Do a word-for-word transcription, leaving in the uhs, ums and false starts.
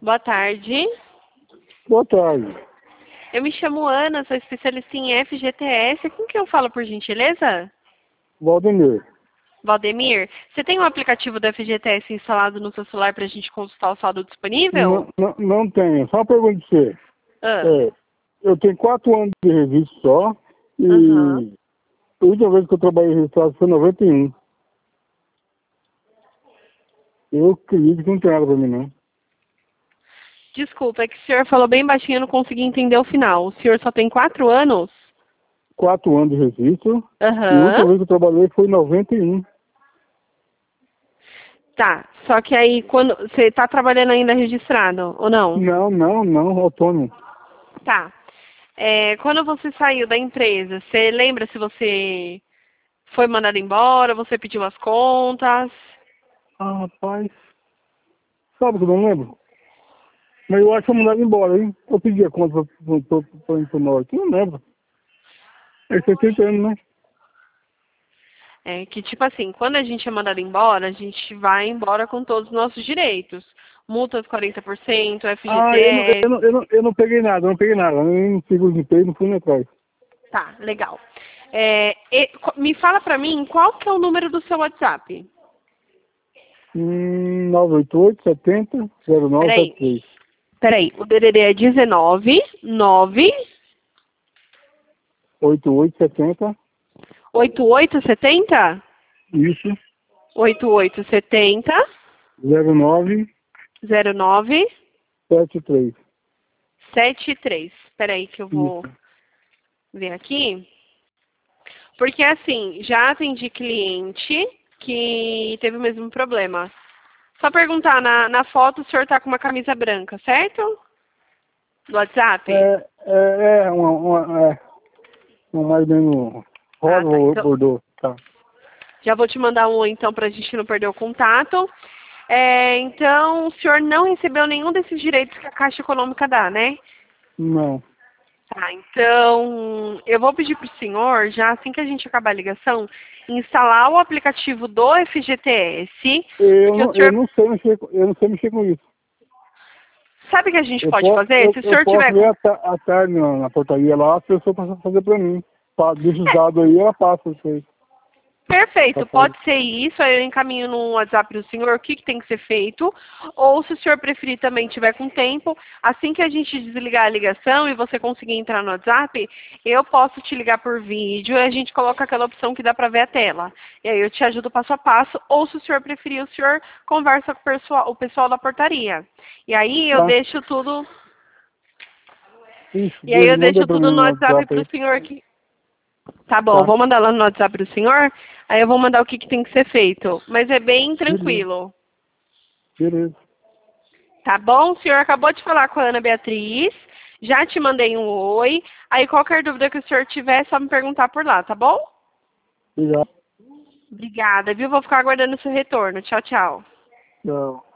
Boa tarde. Boa tarde. Eu me chamo Ana, sou especialista em F G T S. Com quem eu falo, por gentileza? Valdemir. Valdemir, você tem um aplicativo do F G T S instalado no seu celular para a gente consultar o saldo disponível? Não, não, não tenho. Só uma pergunta de você. Ah, É, eu tenho quatro anos de registro só aham. e a última vez que eu trabalhei registrado foi em noventa e um. Eu acredito que não tem nada pra mim, não. Desculpa, é que o senhor falou bem baixinho, eu não consegui entender o final. O senhor só tem quatro anos? Quatro anos de registro e a Aham. última vez que eu trabalhei foi em noventa e um. Tá, só que aí quando você está trabalhando ainda registrado, ou não? Não, não, não, autônomo. Tá. É, quando você saiu da empresa, você lembra se você foi mandado embora, você pediu as contas? Ah, rapaz, sabe que eu não lembro? Mas eu acho que eu mandava embora, hein? Eu pedi a conta pra, pra, pra, pra informar aqui, não lembro. É setenta anos, né? É que, tipo assim, quando a gente é mandado embora, a gente vai embora com todos os nossos direitos. Multas quarenta por cento, Ah, eu não, eu F G T S. não, eu não, eu não peguei nada, eu não peguei nada. Eu nem seguro de emprego, não fui nem atrás. Tá, legal. É, e- co- me fala pra mim qual que é o número do seu WhatsApp. Hum, nove oito oito, setenta, zero nove sete Peraí, três. peraí. O D D D é dezenove, nove, oito oito setenta, oitenta e oito setenta? isso, oitenta e oito setenta, zero nove zero nove, sete três. sete três. Peraí que eu vou Isso. ver aqui. Porque assim, já atendi cliente que teve o mesmo problema. Só perguntar, na, na foto o senhor tá com uma camisa branca, certo? Do WhatsApp? É, é, é uma, uma, é, uma mais ou menos Ah, rosa tá. ou Então, bordô, tá. já vou te mandar um oi, então, pra gente não perder o contato. É, então, o senhor não recebeu nenhum desses direitos que a Caixa Econômica dá, né? Não. Tá, então, eu vou pedir pro senhor, já assim que a gente acabar a ligação, instalar o aplicativo do F G T S, Eu porque o não, eu senhor não sei mexer, com- eu não sei mexer com isso. sabe o que a gente Eu, pode po, fazer? eu, Se o eu senhor posso tiver ver com... à ta- à tarde na, na portaria lá, a pessoa passa a fazer pra mim. Pa- Deixa os É, dados aí, ela passa isso aí. Tá perfeito, certo. pode ser isso, aí eu encaminho no WhatsApp do senhor o que, que tem que ser feito, ou se o senhor preferir também tiver com tempo, assim que a gente desligar a ligação e você conseguir entrar no WhatsApp, eu posso te ligar por vídeo e a gente coloca aquela opção que dá para ver a tela. E aí eu te ajudo passo a passo, ou se o senhor preferir, o senhor conversa com o pessoal, o pessoal da portaria. E aí eu Tá. deixo tudo, Isso, e aí eu manda deixo pra tudo mim no no WhatsApp WhatsApp para o aí. senhor que tá bom, Tá. vou mandar lá no WhatsApp do senhor, aí eu vou mandar o que, que tem que ser feito. Mas é bem Beleza. tranquilo. Beleza. Tá bom? O senhor acabou de falar com a Ana Beatriz, já te mandei um oi. Aí qualquer dúvida que o senhor tiver, é só me perguntar por lá, tá bom? Obrigado. Obrigada, viu? Vou ficar aguardando o seu retorno. Tchau, tchau. Tchau.